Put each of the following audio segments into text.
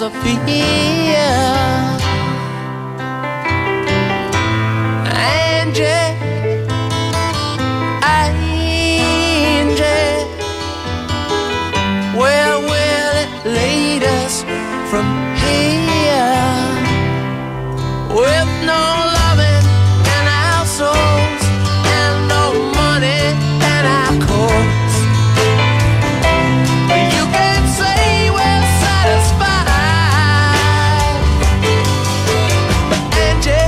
philosophy. Angie, Angie, where will it lead us from here? With no loving in our souls and no money in our courts, you can't say we're satisfied. Angie,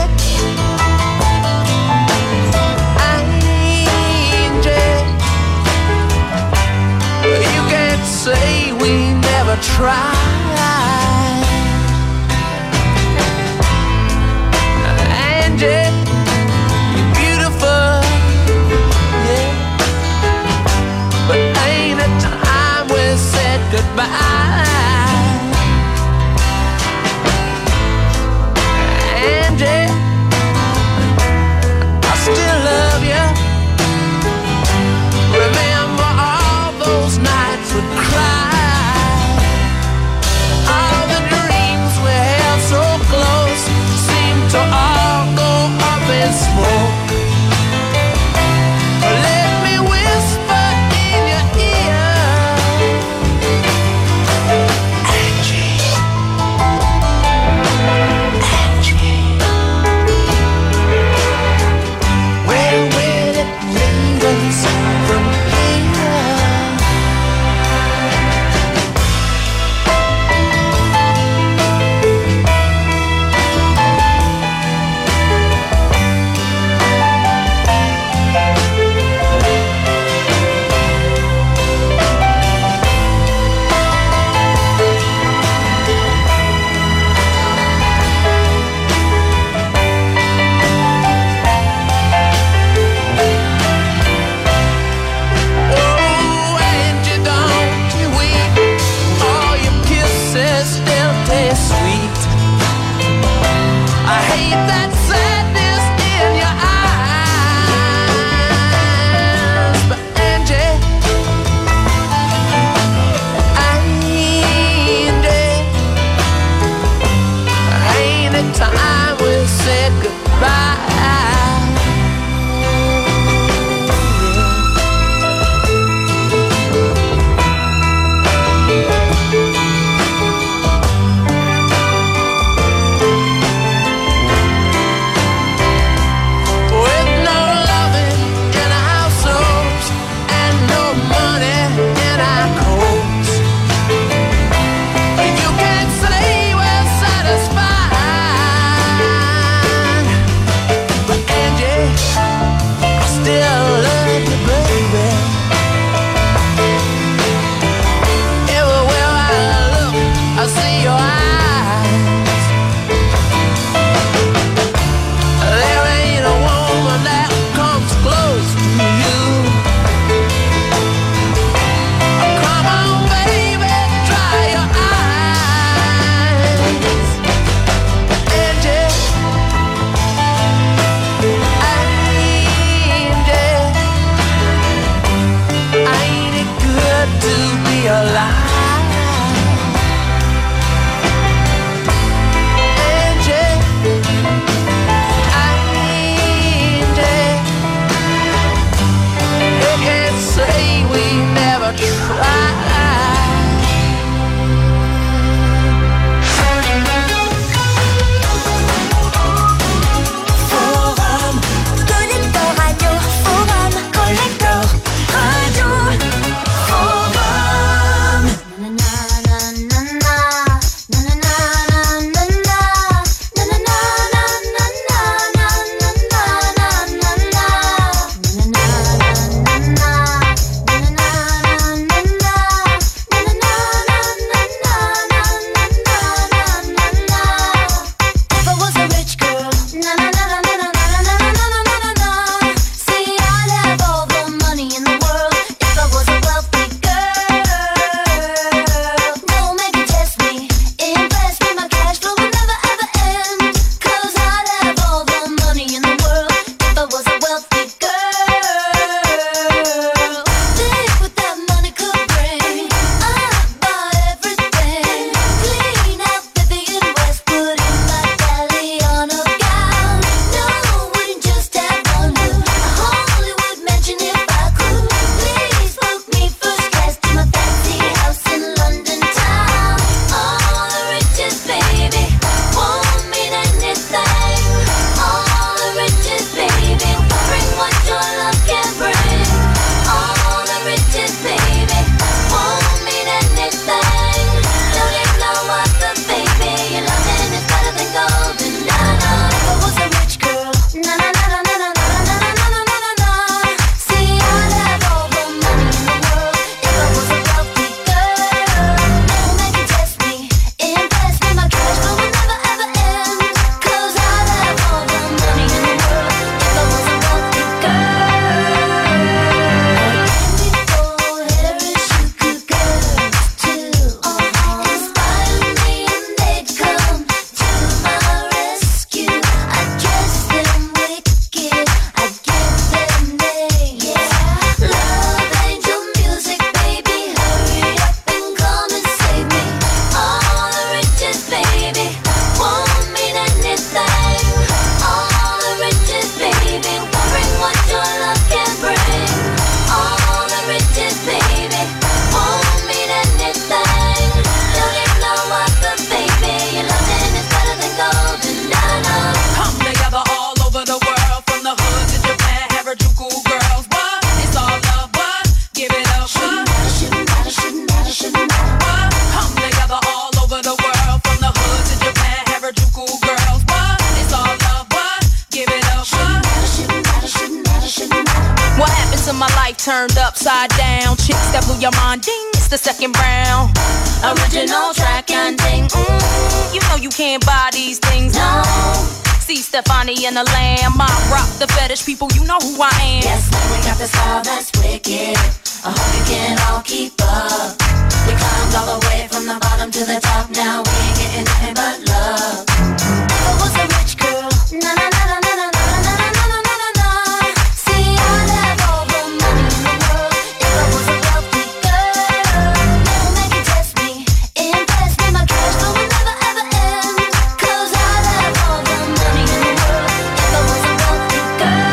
Angie, you can't say we never tried. upside down. Chicks that blew your mind, ding, it's the second round. Original track and ding, you know you can't buy these things, no. See Stefani and the Lamb, I rock the fetish people, you know who I am. Yes, man, we got the style that's wicked. I hope you can all keep up. We climbed all the way from the bottom to the top. Now we ain't getting nothing but love. If I was a rich girl, na na na na na na na na na na na na. See, I'd have all the money in the world. If I was a wealthy girl, never make you test me, impress me. My cash flow will never ever end. 'Cause I'd have all the money in the world. If I was a wealthy girl.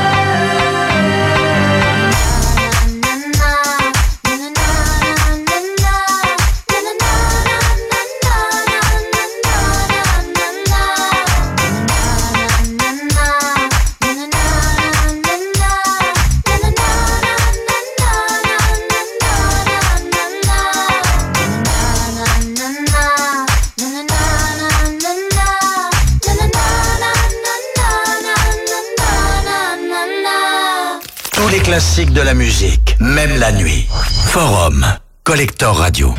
Tous les classiques de la musique, même la nuit. Forum, Collector Radio.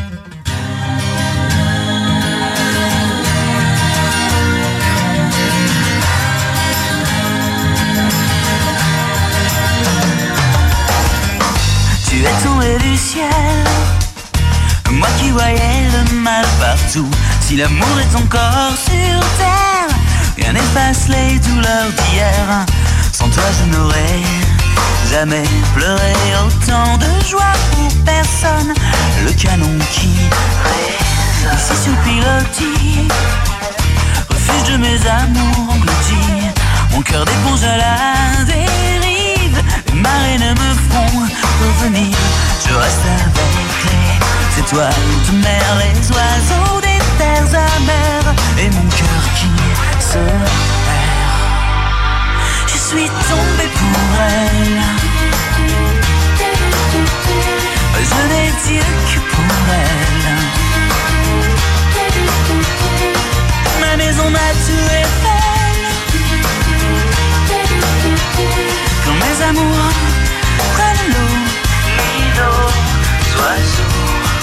Tu es tombé du ciel, moi qui voyais le mal partout. Si l'amour est encore sur terre, rien n'efface les douleurs d'hier. Sans toi je n'aurais jamais pleuré autant de joie pour personne. Le canon qui résonne ici sur le pilotis, refuge de mes amours engloutis. Mon cœur d'éponge à la dérive, les marées ne me feront revenir. Je reste avec les étoiles de mer, les oiseaux des terres amères, et mon cœur qui se perd. Je suis tombée pour elle, je n'ai Dieu que pour elle. Ma maison, ma tour Eiffel, quand mes amours prennent l'eau, l'îlot, oiseaux.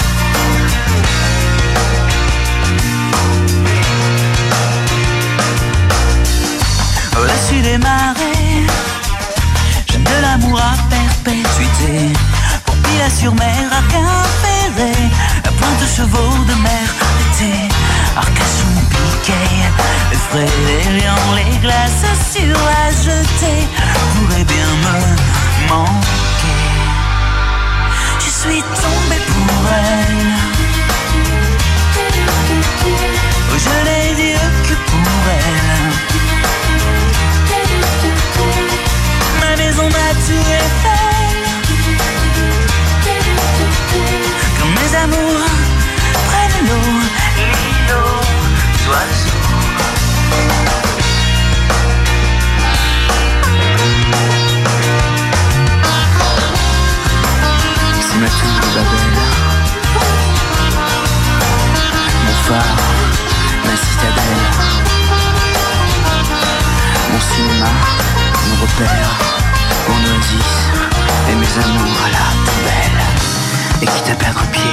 Au-dessus des marées, j'aime de l'amour à perpétuité. Pour Pilat-sur-Mer, Arc-en-Ferré, la pointe de chevaux de mer d'été. Arcachon, Piquet, les frais, les lions, les glaces sur la jetée pourraient bien me manquer. Je suis tombée pour elle, je n'ai Dieu que pour elle. Ma maison, ma tour Eiffel, quand mes amours prennent l'eau, l'îlot, oiseaux. C'est ma tour de Babel, mon phare, ma citadelle, mon cinéma, mon repère, mon oasis, et mes amours à la poubelle, et quitte à perdre pied.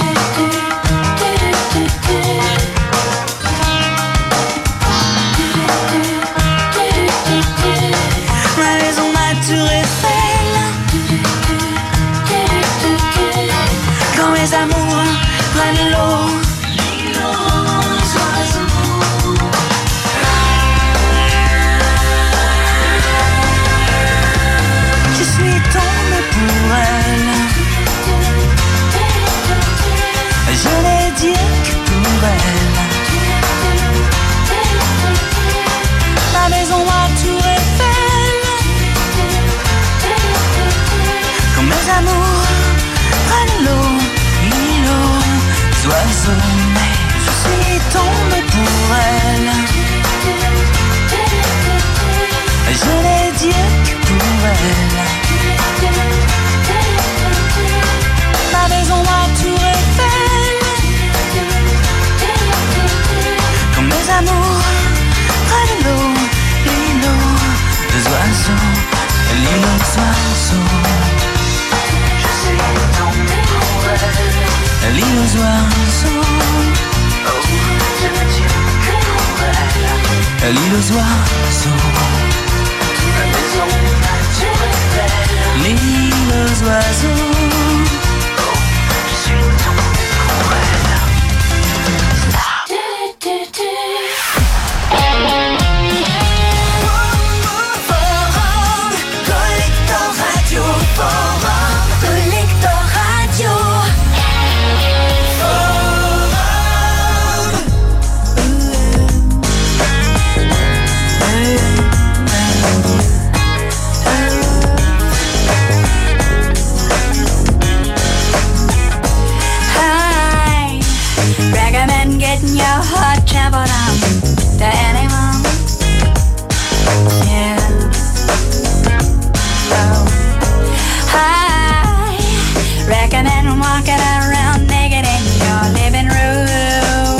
Ma maison, ma tour Eiffel, quand mes amours prennent l'eau, je suis tombée pour elle, je n'ai Dieu que pour elle. Ma maison, ma tour Eiffel, quand mes amours prennent l'eau, l'îlot, oiseaux. Mais je suis tombée pour elle, je n'ai Dieu que pour elle. Ma maison, ma tour Eiffel, quand mes amours prennent l'eau, l'îlot, les oiseaux, l'îlot, les oiseaux. Je suis lis aux oiseaux. L'île aux oiseaux. La maison naturelle. L'île aux oiseaux. Je suis ton cruel. Forum Collector Radio. Forum Collector Radio. Recommend getting your heart trampled on to anyone. Yeah. Oh. I recommend walking around naked in your living room.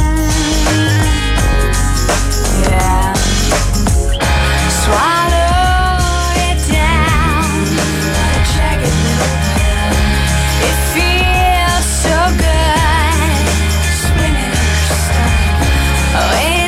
Yeah. Swallow it down. Check it little pill. It feels so good. Swimming in your stomach. Oh, yeah.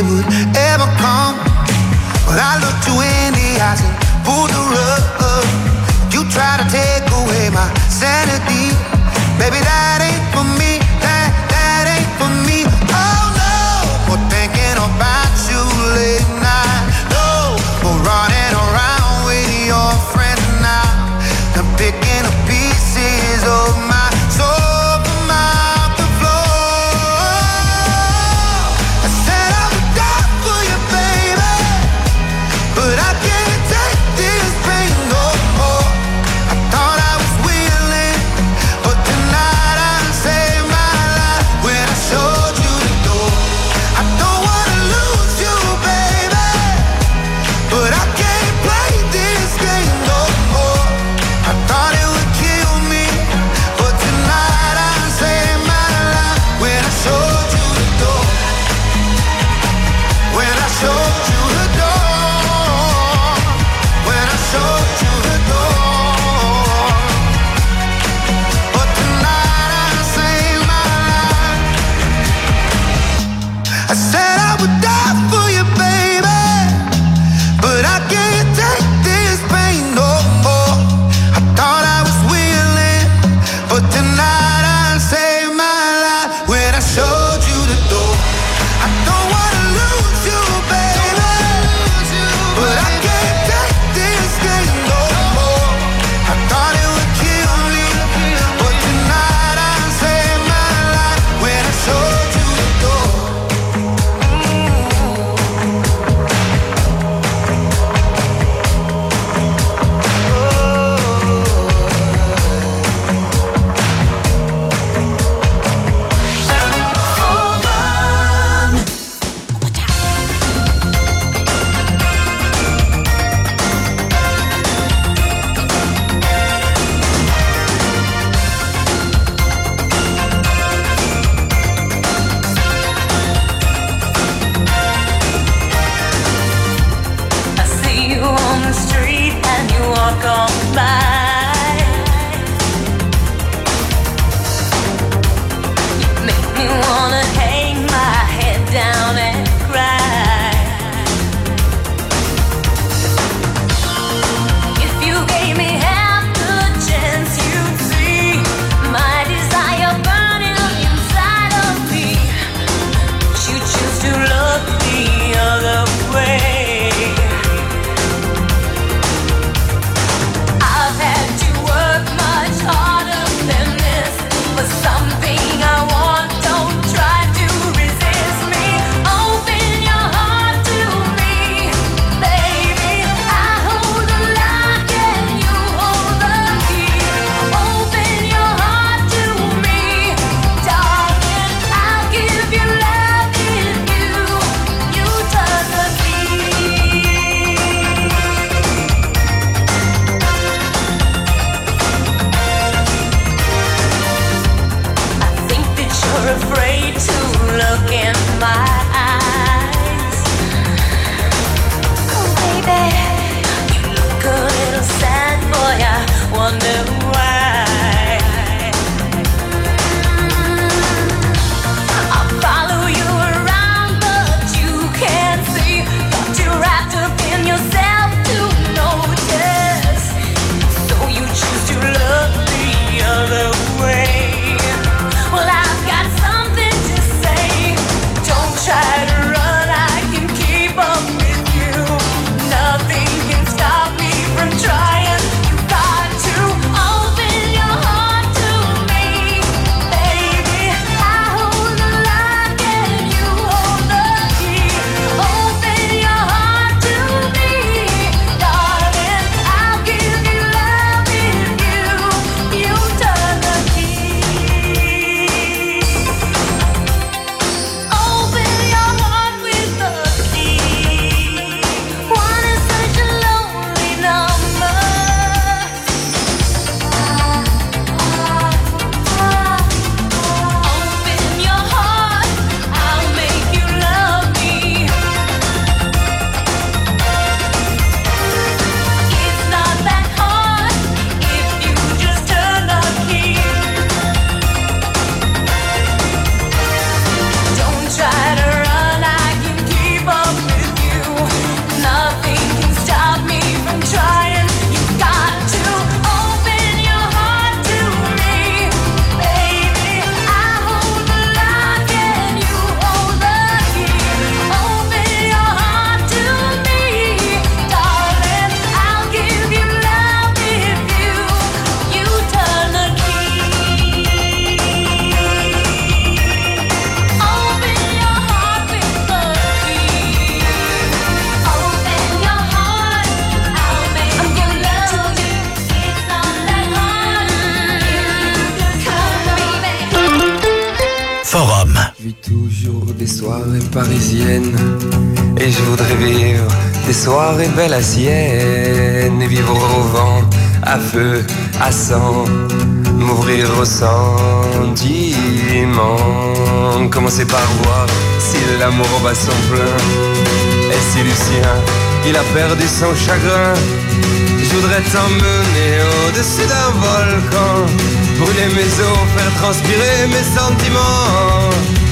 day would ever come. But I looked you in the eyes and pulled the rug. You try to take away my sanity. Baby, that ain't for me. That ain't for me. Oh no, for thinking about you late night. No, for running around with your friends now. I'm picking up pieces of my soul from out the floor. I said I would die for you, baby, but I can't take this pain no more. I thought I was willing, but tonight I saved my life when I showed you the door. I don't wanna lose you, baby, but I can't play this game no more. I thought it would kill me, but tonight I saved my life when I showed you the door. When I showed you the door. When I showed you the door. But tonight I saved my life. I said I would die for you, baby, but I can't take this pain no more. I thought I was willing, but tonight I saved my life when I showed you the door. I don't wanna lose you, baby, but I can't take this game no more. I thought it would kill me, but tonight I saved my life when I showed you the door. I see you on the street and you walk on by. You make me wanna hang my head down and cry. If you gave me half the chance, you'd see my desire burning up inside of me. But you choose to look the other way. vis toujours des soirées parisiennes et je voudrais vivre des soirées belles à Sienne et vivre au vent, à feu, à sang, m'ouvrir au sentiment. Commencer par voir si l'amour bat son plein et si Lucien il a perdu son chagrin. Je voudrais t'emmener au-dessus d'un volcan, brûler mes os, faire transpirer mes sentiments.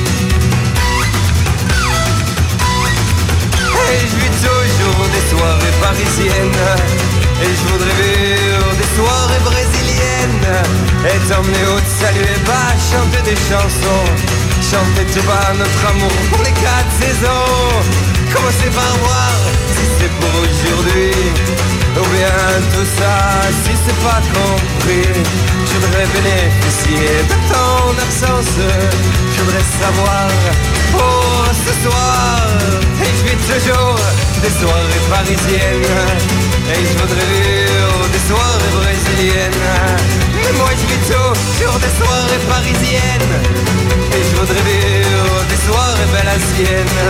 Et je vis toujours des soirées parisiennes et je voudrais vivre des soirées brésiliennes et t'emmener au salut et bas, chanter des chansons, chanter tout bas notre amour pour les 4 saisons. Commencer par voir si c'est pour aujourd'hui ou bien tout ça si c'est pas compris. Je voudrais bénéficier de ton absence, je voudrais savoir pour ce soir. Et je vis toujours des soirées parisiennes et je voudrais vivre des soirées brésiliennes. Mais moi je vis toujours des soirées parisiennes et je voudrais vivre des soirées belles à Sienne.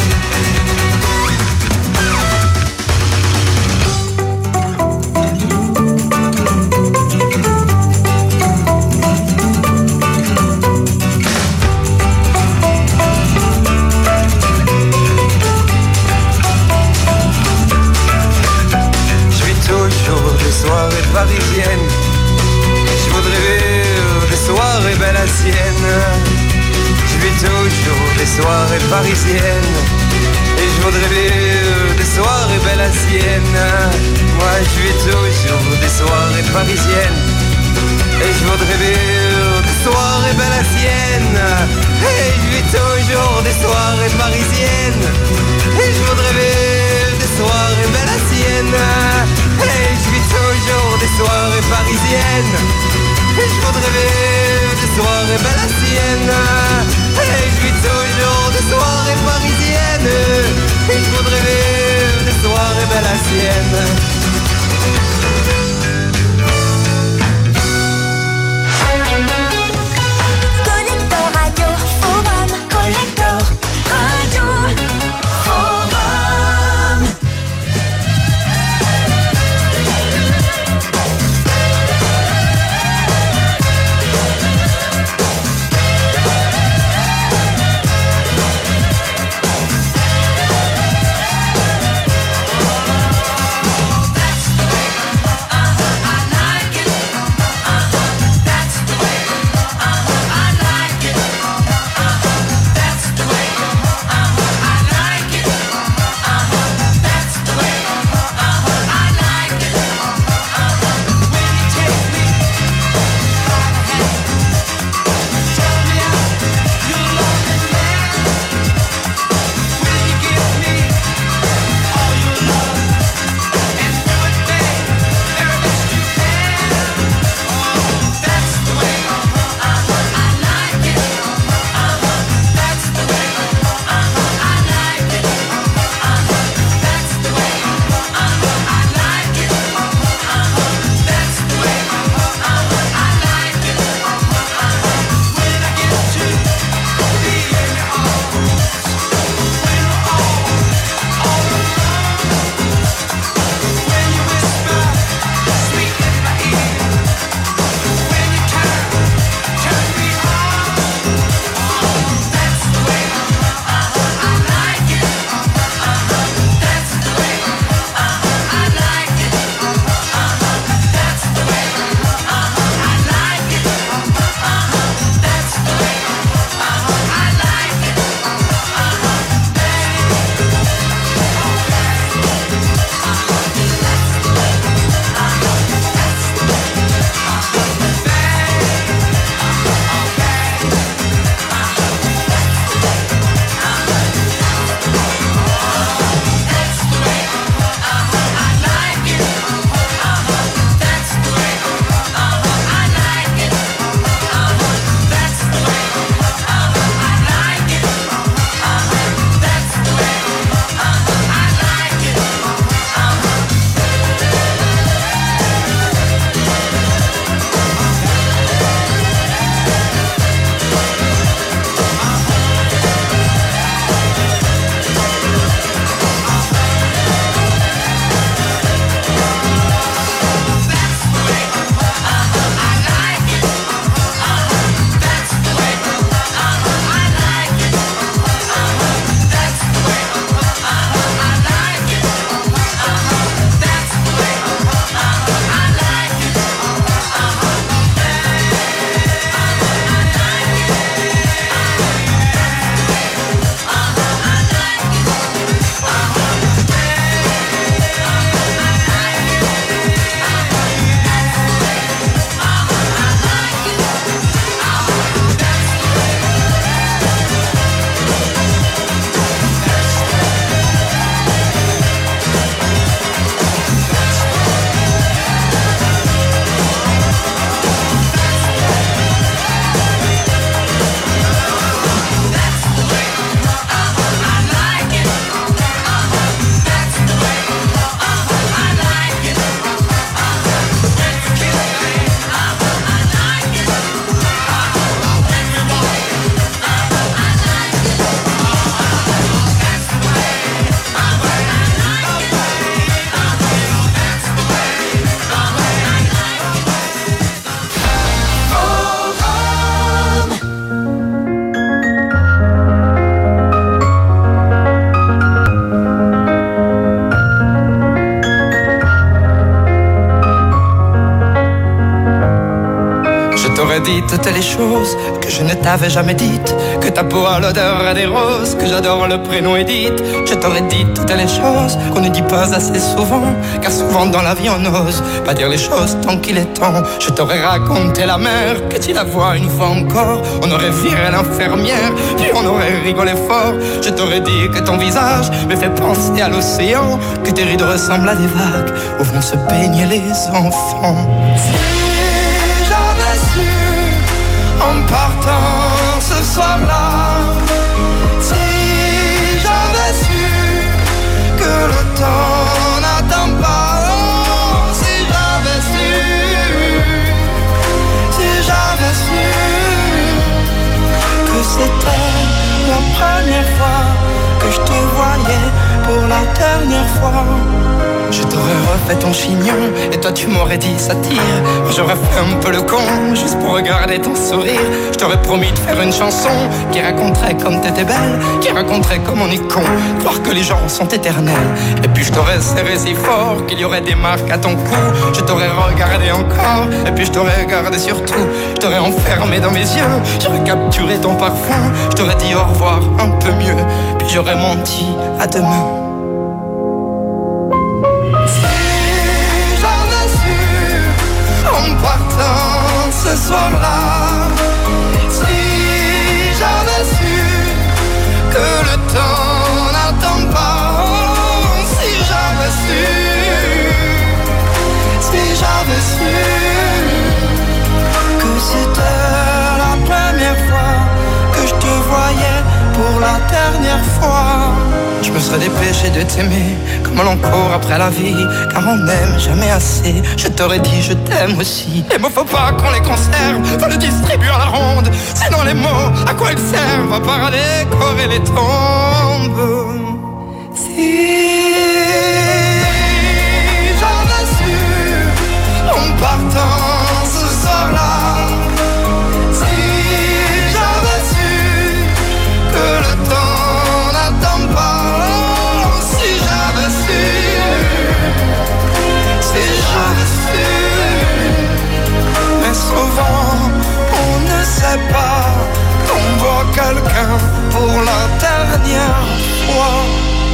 Soirées parisiennes, je voudrais vivre des soirées belles à Sienne. Je vis toujours des soirées parisiennes et je voudrais vivre des soirées belles à Sienne. Moi je vis toujours des soirées parisiennes et je voudrais vivre des soirées belles à Sienne. Et je vis toujours des soirées parisiennes et je voudrais vivre des soirées belles à Sienne. Et je vis toujours des soirées parisiennes et je voudrais vivre des soirées belles à Sienne. Et je vis toujours des soirées parisiennes et je voudrais vivre des soirées belles à Sienne. Collector Radio Forum, Collector Radio Forum. t'aurais dit toutes les choses que je ne t'avais jamais dites. Que ta peau a l'odeur des roses, que j'adore le prénom Edith. Je t'aurais dit toutes les choses qu'on ne dit pas assez souvent, car souvent dans la vie on n'ose pas dire les choses tant qu'il est temps. Je t'aurais raconté la mer, que tu la vois une fois encore. On aurait viré l'infirmière, puis on aurait rigolé fort. Je t'aurais dit que ton visage me fait penser à l'océan, que tes rides ressemblent à des vagues où vont se baigner les enfants. Si j'avais su en partant ce soir-là, si j'avais su que le temps n'attend pas, oh, si j'avais su que c'était la première fois que je te voyais pour la dernière fois. Je t'aurais refait ton chignon et toi tu m'aurais dit ça tire. Moi j'aurais fait un peu le con juste pour regarder ton sourire. Je t'aurais promis de faire une chanson qui raconterait comme t'étais belle, qui raconterait comme on est con, croire que les gens sont éternels. Et puis je t'aurais serré si fort qu'il y aurait des marques à ton cou. Je t'aurais regardé encore et puis je t'aurais regardé surtout. Je t'aurais enfermé dans mes yeux, j'aurais capturé ton parfum. Je t'aurais dit au revoir un peu mieux, puis j'aurais menti à demain. En partant ce soir-là, si j'avais su que le temps n'attend pas, oh, si j'avais su que c'était la première fois que je te voyais pour la dernière fois, je me serais dépêché de t'aimer comme on court après la vie, car on n'aime jamais assez. Je t'aurais dit je t'aime aussi. Les mots faut pas qu'on les conserve, faut les distribuer à la ronde. Sinon les mots, à quoi ils servent à part à décorer les tombes. Si j'avais su en partant ce soir-là, si j'avais su que le temps n'attend pas, mais souvent on ne sait pas qu'on voit quelqu'un pour la dernière fois.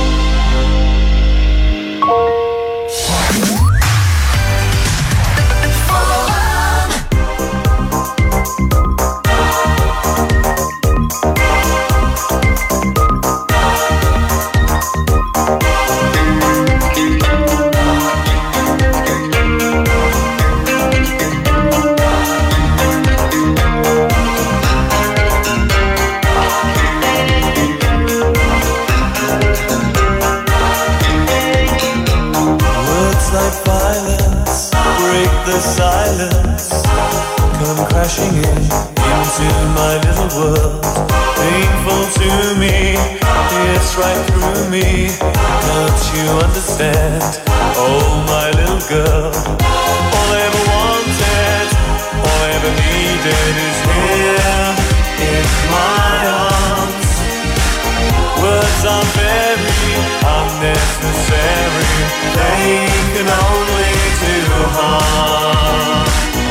The silence come crashing into my little world. Painful to me, it's right through me. Don't you understand? Oh, my little girl. All I ever wanted, all I ever needed is here in my arms. Words are very unnecessary. They can only do harm.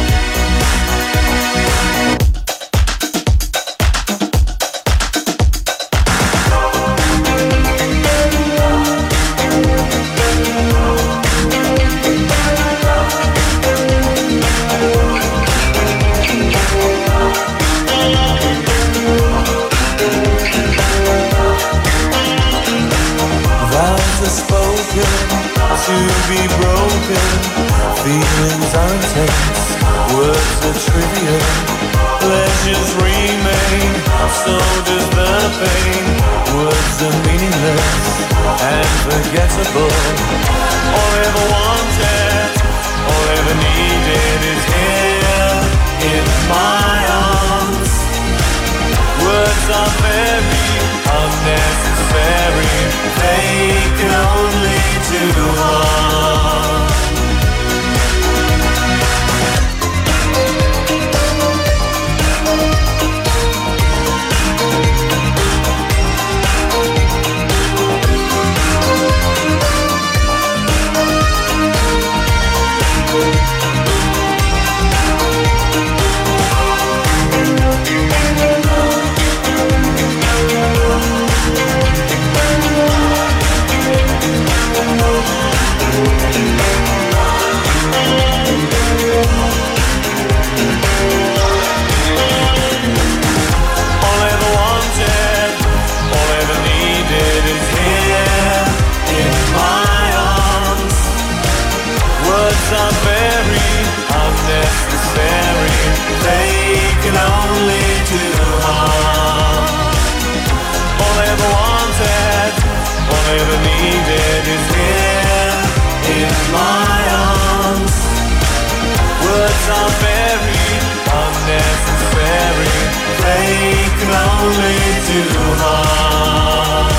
Vows are spoken to be broken. Feelings are intense, words are trivial. Pleasures remain, so does the pain. Words are meaningless and forgettable. All I ever wanted, all I ever needed is here in my arms. Words are very unnecessary. They can only do harm. are very unnecessary. They can only do harm.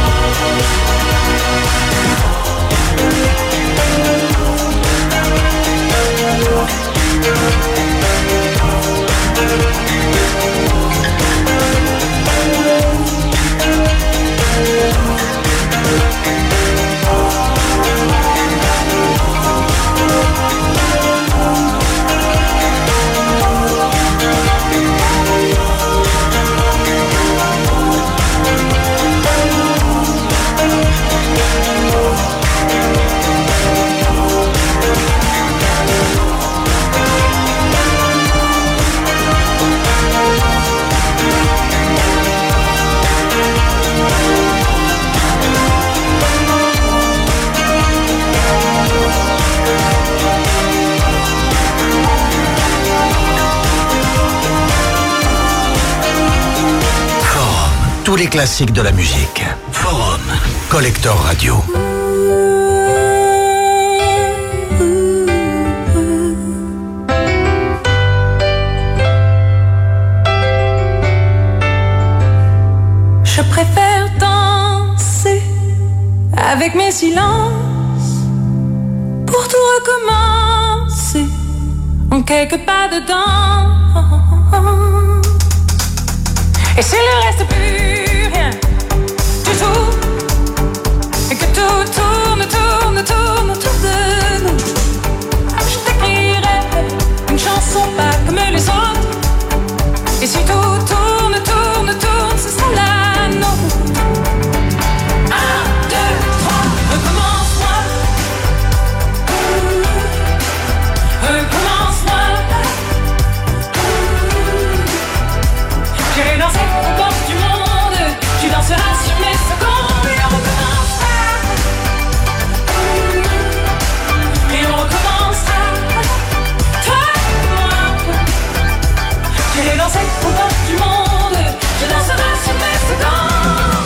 Tous les classiques de la musique. Forum. Collector Radio. Je préfère danser avec mes silences pour tout recommencer en quelques pas dedans. Et s'il ne reste plus rien du tout, et que tout tourne, tourne, tourne autour de nous, je t'écrirai une chanson pas comme les autres. Et si tout tourne, tourne, tourne, ce sera la nôtre. 1, 2, 3, recommence-moi. Recommence-moi. J'irai danser au bord du monde. Tu danseras sur mes secondes. Et on recommencera. Et on recommencera. Toi et moi. J'irai danser au bord du monde. Je danserai sur mes secondes.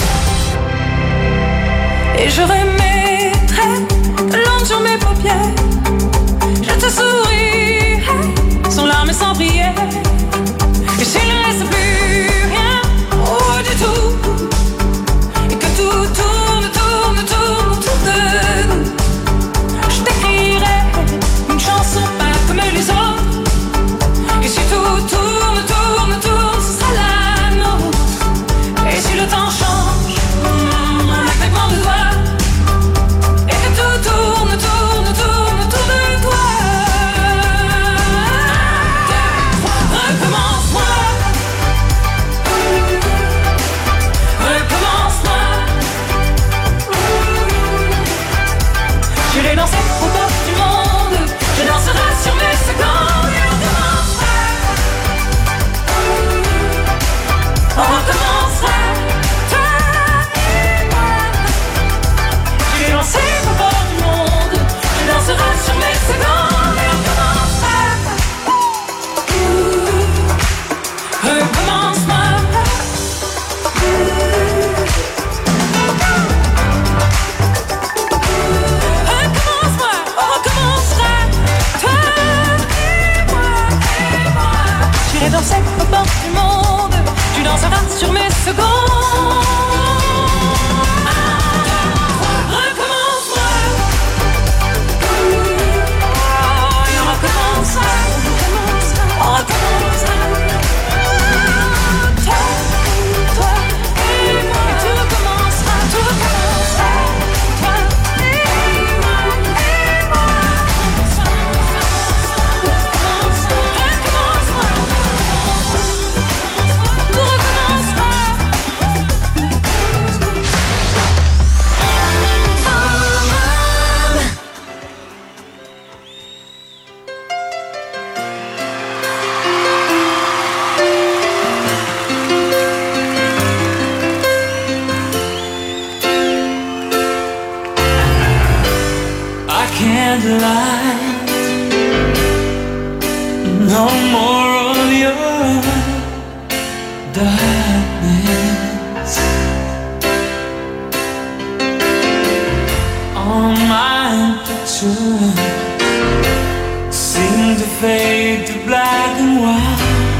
Et je remettrai de l'ombre sur mes paupières. Je te sourirai sans larmes et sans prière. Et s'il ne reste plus rien, oh du tout, et que tout tourne, tourne, tourne autour de nous, je t'écrirai une chanson pas comme les autres. Et si tout tourne, tourne, tourne, ce sera la nôtre. Et si le temps change, un claquement de doigts, et que tout tourne, tourne, tourne autour de toi. Recommence-moi. Recommence-moi. J'irai danser au bord du monde. Je danserai sur mes secondes. Et on recommencera. On recommencera. Toi et moi. J'irai danser au bord du monde. Je danserai sur mes secondes. Et on recommencera. Recommence-moi. Recommence-moi, on recommencera. Toi et moi. J'irai danser au bord du monde. Tu danseras sur mes secondes. Recommence-moi. Et on recommencera. On recommencera. Toi et moi. Et tout recommencera. Tout recommencera. Toi et moi. Recommence-moi. Tout recommencera. I can't lie. No more of your darkness. All my pictures seem to fade fade to black and white.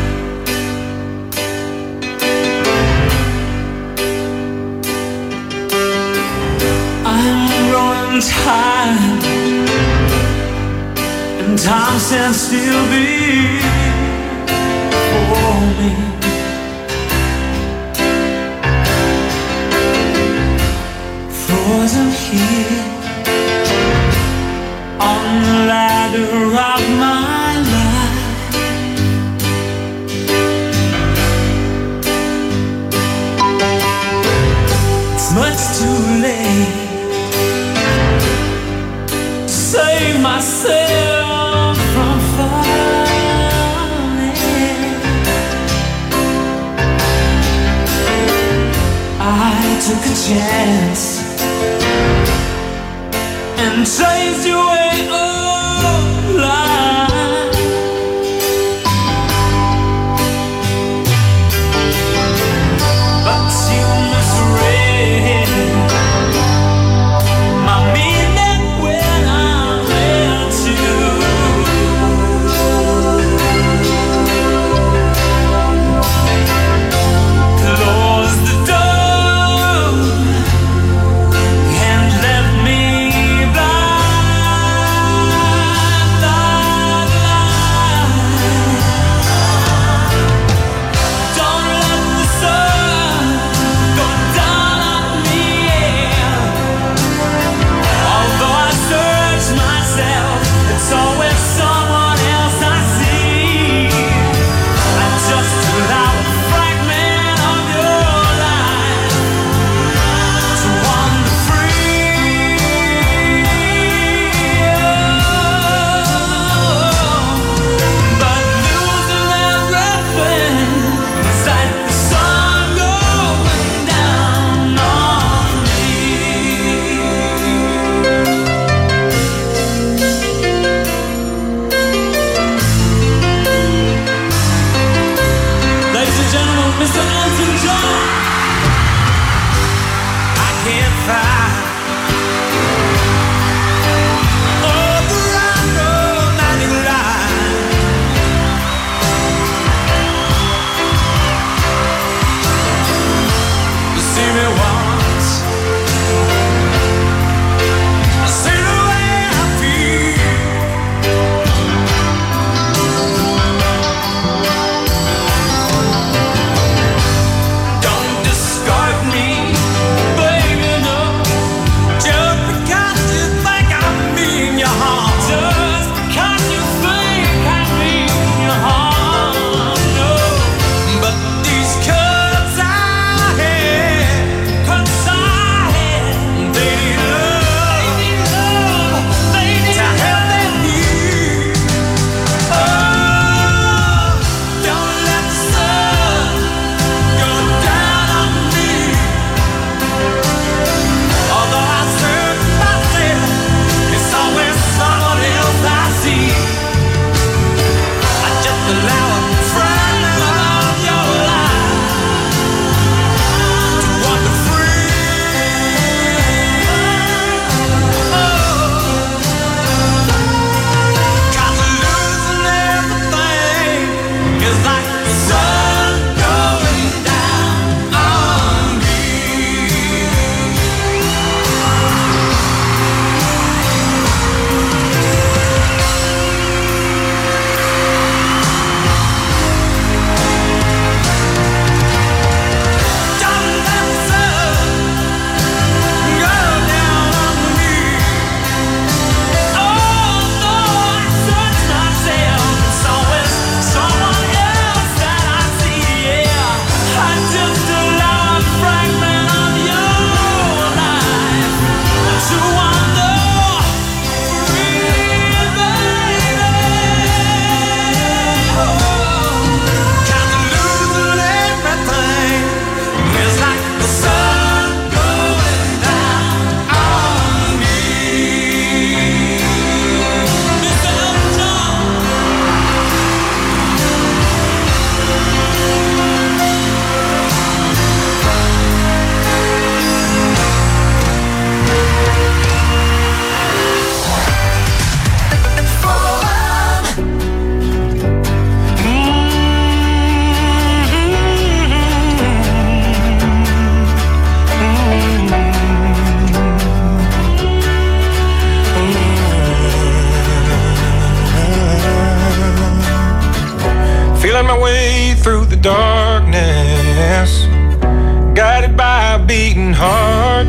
I'm growing tired, and time stands still before me. Frozen here on the ladder of my life. It's much too late to save myself from falling. I took a chance and chased you away, oh, life. Feeling my way through the darkness, guided by a beating heart.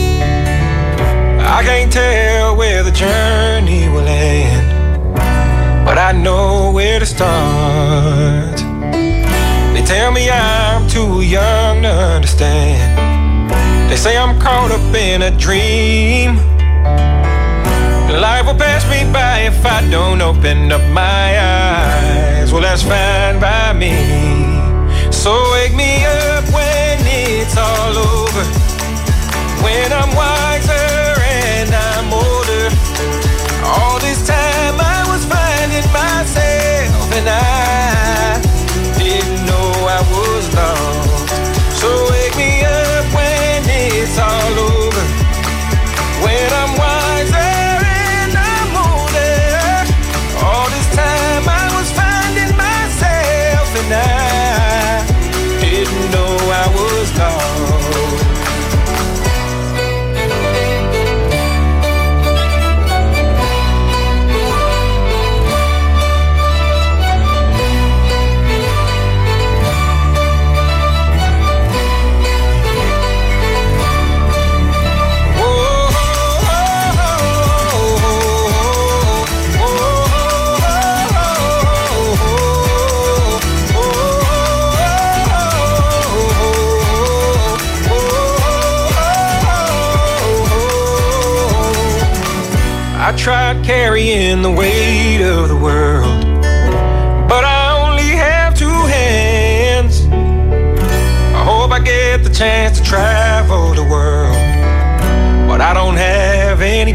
I can't tell where the journey will end, but I know where to start. They tell me I'm too young to understand. They say I'm caught up in a dream. Life will pass me by if I don't open up my eyes. Well, that's fine by me. So wake me up when it's all over, when I'm wiser and I'm older. All this time I was finding myself, and I didn't know I was lost. So wake me up when it's all over, when I'm wiser. And I didn't know I was lost. I tried carrying the weight of the world, but I only have two hands. I hope I get the chance to travel the world, but I don't have any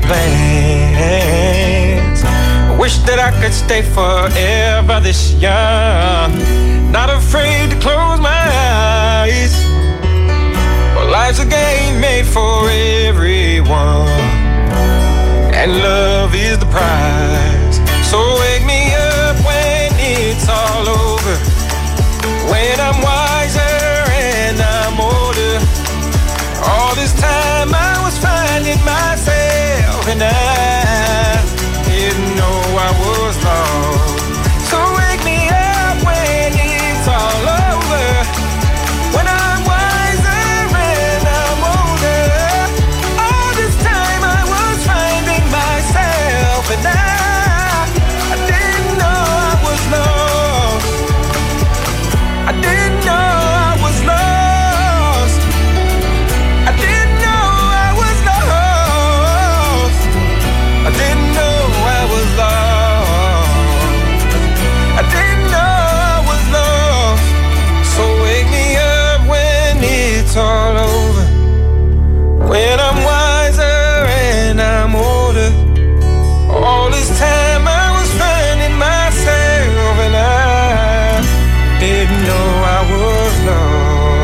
plans. I wish that I could stay forever this young, not afraid to close my eyes. But life's a game made for everyone, and love is the prize. So wake me up when it's all over, when I'm wiser and I'm older. All this time I was finding myself, and I didn't know I was lost. So wake me up when it's all over, when I'm wiser and I'm older. All this time I was finding myself, and I didn't know I was lost. I didn't know I was lost. I didn't know I was lost. I didn't know I was lost. I didn't know I was lost. So wake me up when it's all over, when I'm wiser and I'm older. All this time I was finding myself, and I didn't know I was lost.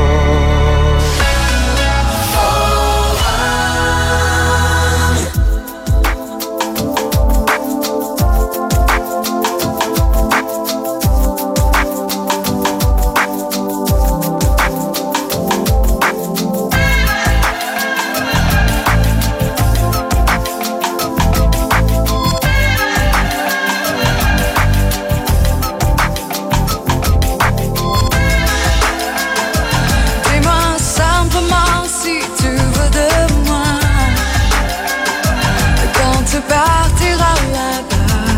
Dis-moi simplement si tu veux de moi, quand tu partiras là-bas,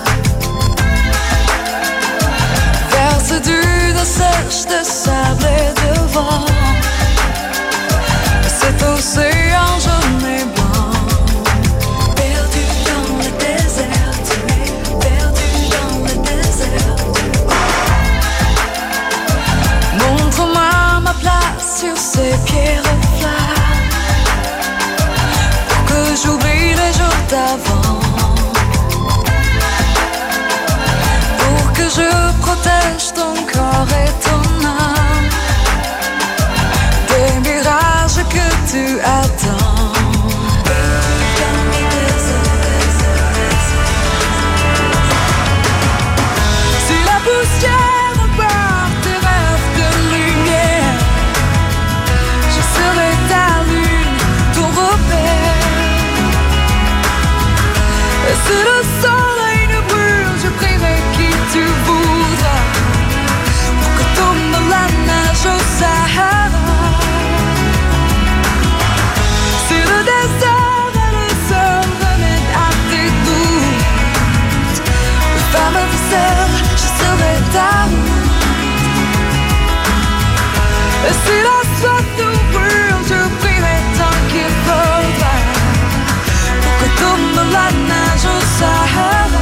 vers ce dune sèche de sable et de vent, cet océan jaune et blanc, perdu dans le désert, tu es perdu dans le désert. Montre-moi ma place sur ces pierres flammes, pour que j'oublie les jours d'avant, pour que je protège ton corps et ton âme des mirages que tu attends. Si la poussière emporte tes rêves de lumière, je serai ta lune, ton repère. C'est la soif d'ouvrir, je prierai tant qu'il faudra pour que tombe la neige au Sahara.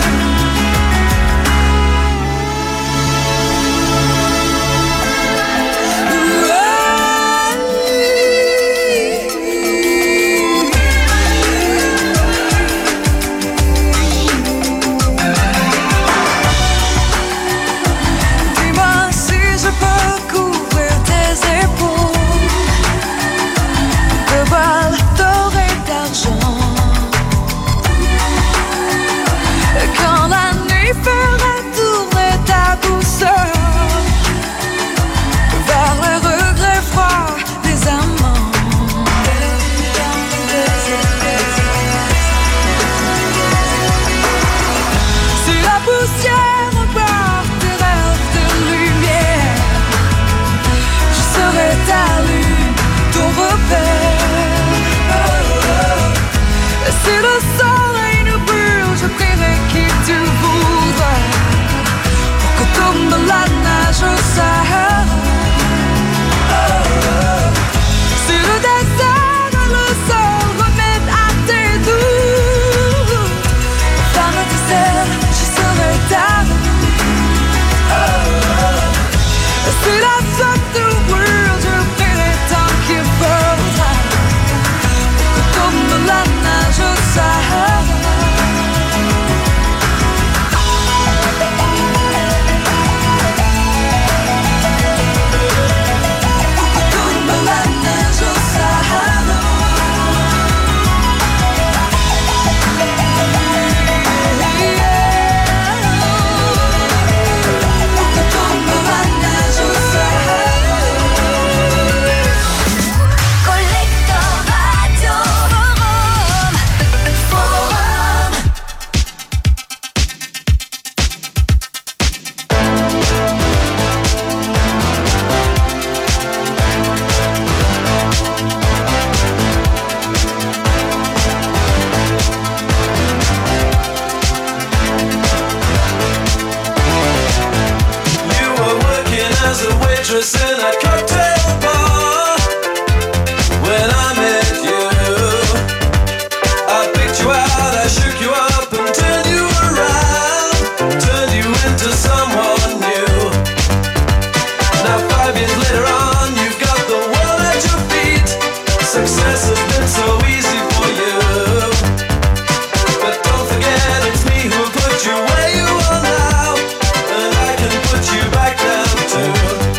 Si le soleil nous brûle, je prierai qui tu voudras pour que tombe la neige au Sahara. Si le désert et le sol remettent à tes doutes, femme du ciel, je serai ta route. Si la soif du world, je prierai tant qu'il faudra pour que tombe la neige au Sahara. In a cocktail bar, when I met you, I picked you out, I shook you up and turned you around, turned you into someone new. Now 5 years later on, you've got the world at your feet. Success has been so easy for you, but don't forget it's me who put you where you are now, and I can put you back down too.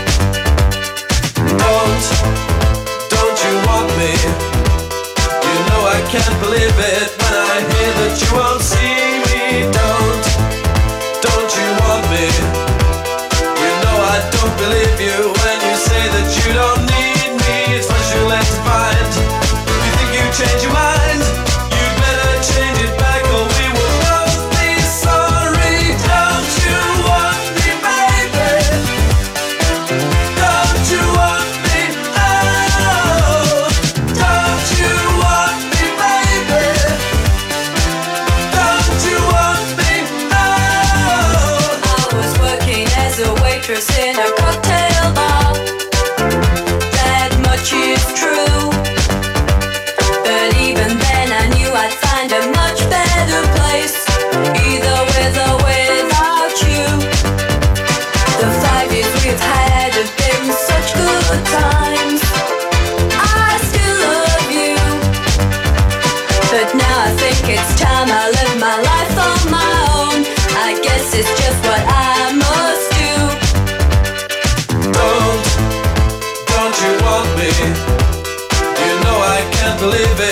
Don't you want me? You know I can't believe it when I hear that you won't see me. Don't you want me? You know I don't believe you when you say that you don't need me. It's much too late to find. You think you change your mind? You better change it back or we will both be sorry. Don't you want me, baby? Don't you want me? In a cocktail bar, that much is true. But even then I knew I'd find a much better place, either with or without you. The 5 years we've had have been such good times. I still love you, but now I think it's time I live my life on my own. I guess it's just what I must do. Don't you want me? You know I can't believe